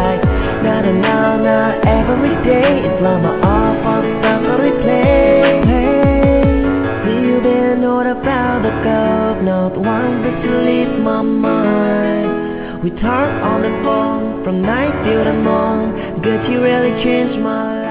like na na na na every day. It's like my all for the replay. You didn't know about the girl, not one that to leave my mind. We turn on the phone from night till the morning. Girl, you really changed my life.